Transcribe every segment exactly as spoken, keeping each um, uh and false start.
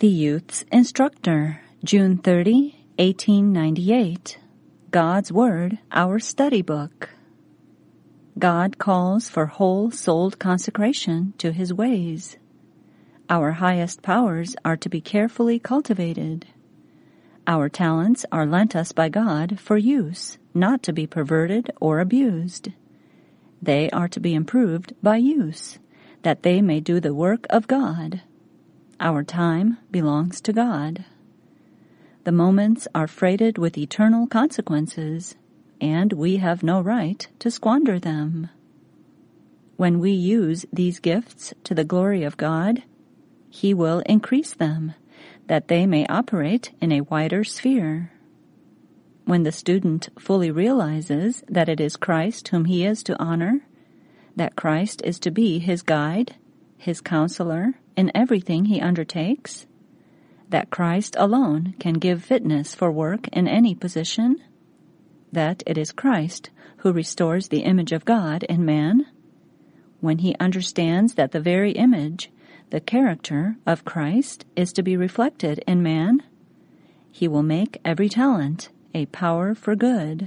The Youth's Instructor, June thirtieth, eighteen ninety-eight. God's Word, our study book. God calls for whole-souled consecration to His ways. Our highest powers are to be carefully cultivated. Our talents are lent us by God for use, not to be perverted or abused. They are to be improved by use, that they may do the work of God. Our time belongs to God. The moments are freighted with eternal consequences, and we have no right to squander them. When we use these gifts to the glory of God, He will increase them, that they may operate in a wider sphere. When the student fully realizes that it is Christ whom he is to honor, that Christ is to be his guide, his counselor in everything he undertakes, that Christ alone can give fitness for work in any position, that it is Christ who restores the image of God in man, when he understands that the very image, the character of Christ, is to be reflected in man, he will make every talent a power for good.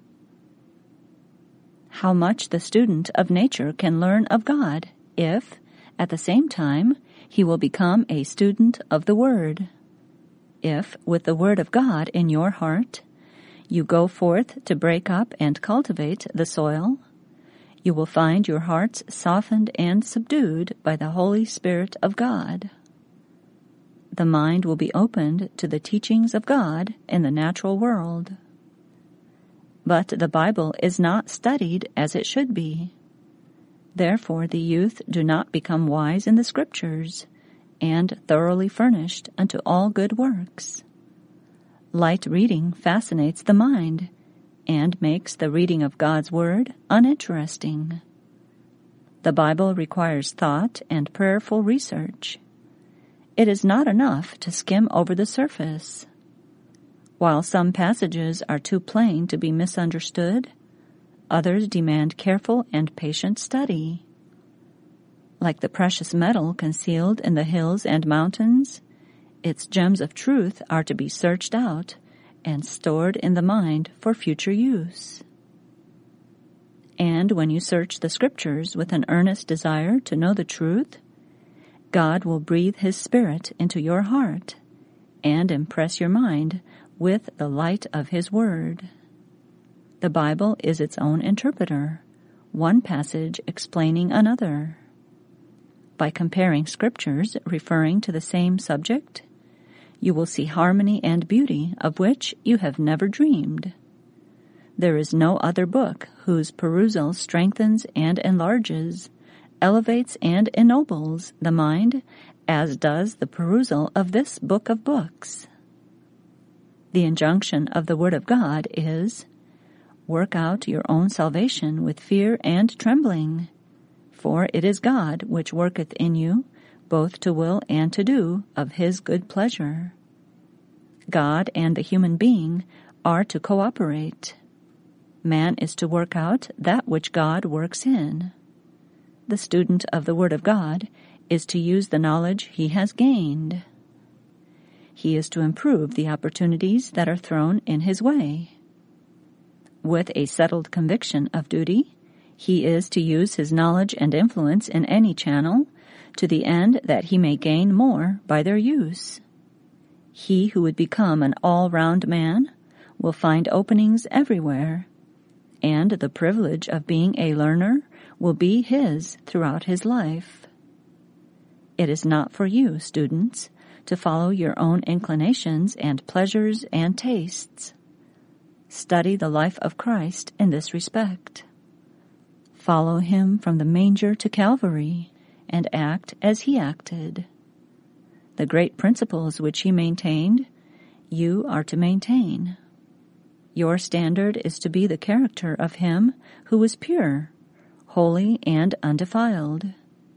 How much the student of nature can learn of God if, at the same time, he will become a student of the Word. If, with the Word of God in your heart, you go forth to break up and cultivate the soil, you will find your hearts softened and subdued by the Holy Spirit of God. The mind will be opened to the teachings of God in the natural world. But the Bible is not studied as it should be. Therefore the youth do not become wise in the Scriptures, and thoroughly furnished unto all good works. Light reading fascinates the mind, and makes the reading of God's Word uninteresting. The Bible requires thought and prayerful research. It is not enough to skim over the surface. While some passages are too plain to be misunderstood, others demand careful and patient study. Like the precious metal concealed in the hills and mountains, its gems of truth are to be searched out and stored in the mind for future use. And when you search the Scriptures with an earnest desire to know the truth, God will breathe His Spirit into your heart and impress your mind with the light of His Word. The Bible is its own interpreter, one passage explaining another. By comparing Scriptures referring to the same subject, you will see harmony and beauty of which you have never dreamed. There is no other book whose perusal strengthens and enlarges, elevates and ennobles the mind as does the perusal of this book of books. The injunction of the Word of God is, work out your own salvation with fear and trembling, for it is God which worketh in you, both to will and to do of His good pleasure. God and the human being are to cooperate. Man is to work out that which God works in. The student of the Word of God is to use the knowledge he has gained. He is to improve the opportunities that are thrown in his way. With a settled conviction of duty, he is to use his knowledge and influence in any channel to the end that he may gain more by their use. He who would become an all-round man will find openings everywhere, and the privilege of being a learner will be his throughout his life. It is not for you, students, to follow your own inclinations and pleasures and tastes. Study the life of Christ in this respect. Follow Him from the manger to Calvary, and act as He acted. The great principles which He maintained, you are to maintain. Your standard is to be the character of Him who was pure, holy, and undefiled.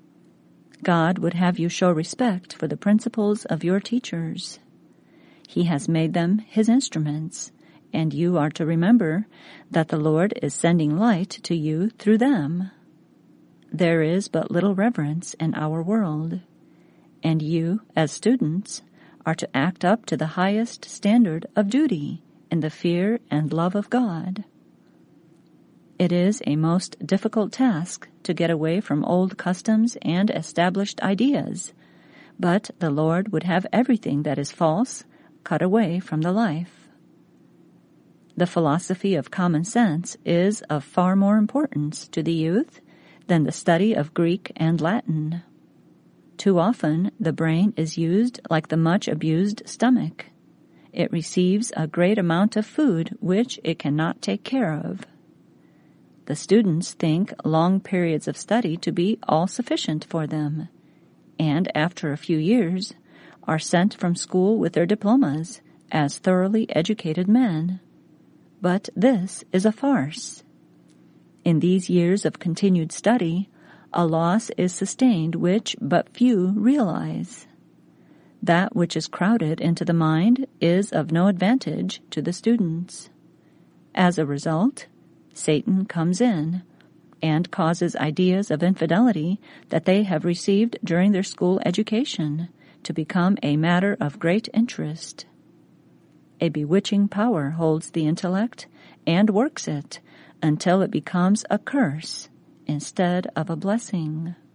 God would have you show respect for the principles of your teachers. He has made them His instruments, and you are to remember that the Lord is sending light to you through them. There is but little reverence in our world, and you, as students, are to act up to the highest standard of duty in the fear and love of God. It is a most difficult task to get away from old customs and established ideas, but the Lord would have everything that is false cut away from the life. The philosophy of common sense is of far more importance to the youth than the study of Greek and Latin. Too often the brain is used like the much abused stomach. It receives a great amount of food which it cannot take care of. The students think long periods of study to be all sufficient for them, and after a few years are sent from school with their diplomas as thoroughly educated men. But this is a farce. In these years of continued study, a loss is sustained which but few realize. That which is crowded into the mind is of no advantage to the students. As a result, Satan comes in and causes ideas of infidelity that they have received during their school education to become a matter of great interest. A bewitching power holds the intellect and works it until it becomes a curse instead of a blessing.